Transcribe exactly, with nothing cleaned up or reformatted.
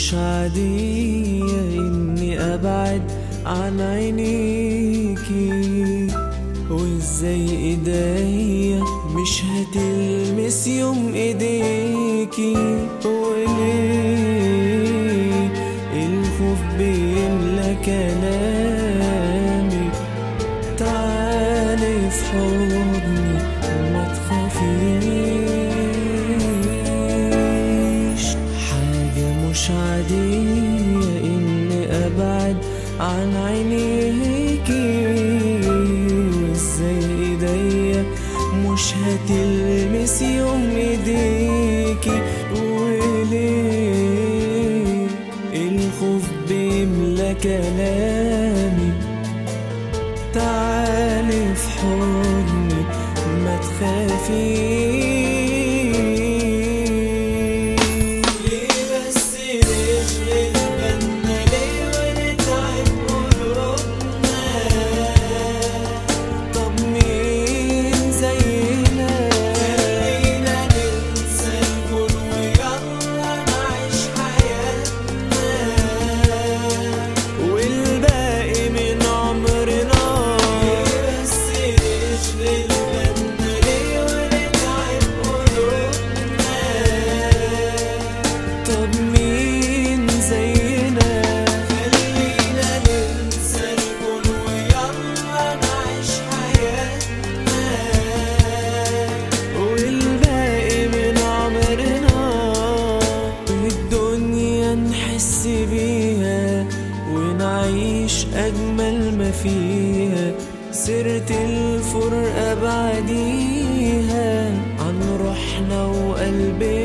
مش عادية إني أبعد عن عينيكي، وإزاي إيديا مش هتلمس يوم إيديكي، وليه الخوف بيملى كلامي، تعالي في حضني ما تخافيش. حاجة مش عادية إني أبعد عن عينيكي، وإزاي إيديا مش هتلمس يوم إيديكي، وليه الخوف بيملى كلامي، تعالي في حضني ما تخافيش. بيها ونعيش أجمل ما فيها، سيرة الفرقة بعديها عن روحنا وقلبنا.